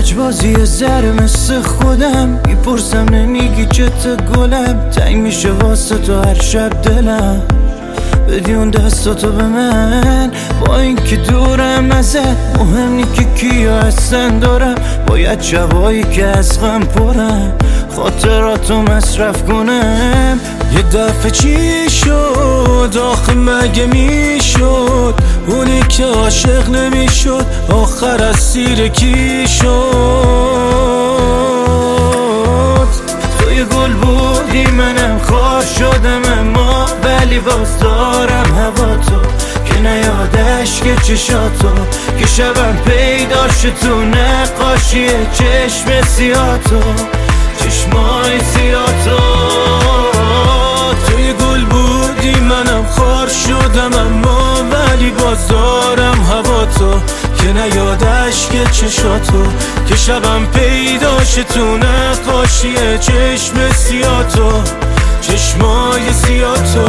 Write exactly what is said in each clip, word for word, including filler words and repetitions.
لجبازی زر مثل خودم میپرسم نمیگی چته گلم، تنگ میشه واسه تو هر شب دلم، بدی اون دستاتو به من. با اینکه دورم ازت مهم نی که کیا هستن دارم، باید شبایی که از غم پرم خاطراتو مصرف کنم. یه دفعه چی شد آخه مگه میشد اونی که عاشق نمیشد آخر اسیر کی شد؟ توی گل بودی منم خار شدم، اما ولی باز دارم هوا تو که نیادش که چشاتو که شبم پیدا شد تو نقاشی چشم سیاتو چشمای سیاتو. توی گل بودی منم خار شدم، اما ولی باز دارم هوا تو که نیادش که چشاتو که شبم پیدا شد تو نقاشی چشم سیاتو چشمای سیاتو.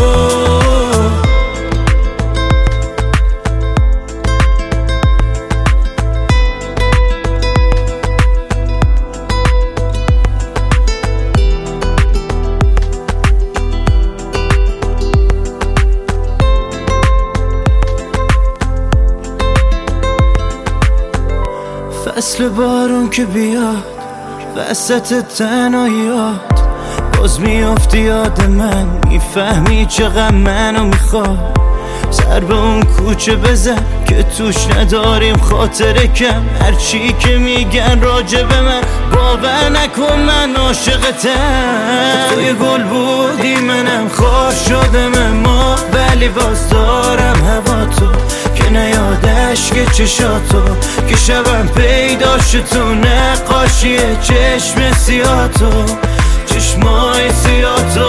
فصل بارون که بیاد وسط تنهاییات باز میافتی یاد من، میفهمی چقدر منو میخواد. سر به اون کوچه بزن که توش نداریم خاطره کم، هرچی که میگن راجع به من باور نکن من عاشقتم. توی گل بودی منم خار شدم، اما ولی باز دارم هوا تو که نیادش که چشاتو که شبم پیدا شد تو نقاشی چشم سیاتو چشمای سیاتو.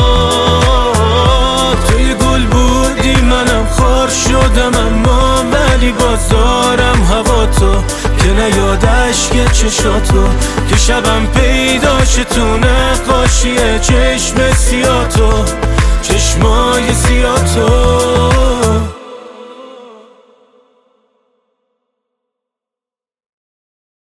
توی گل بودی منم خار شدم، اما ولی باز دارم هوا تو که نیادش که چشاتو که شبم پیدا شد تو نقاشی چشم سیاتو چشمای سیاتو.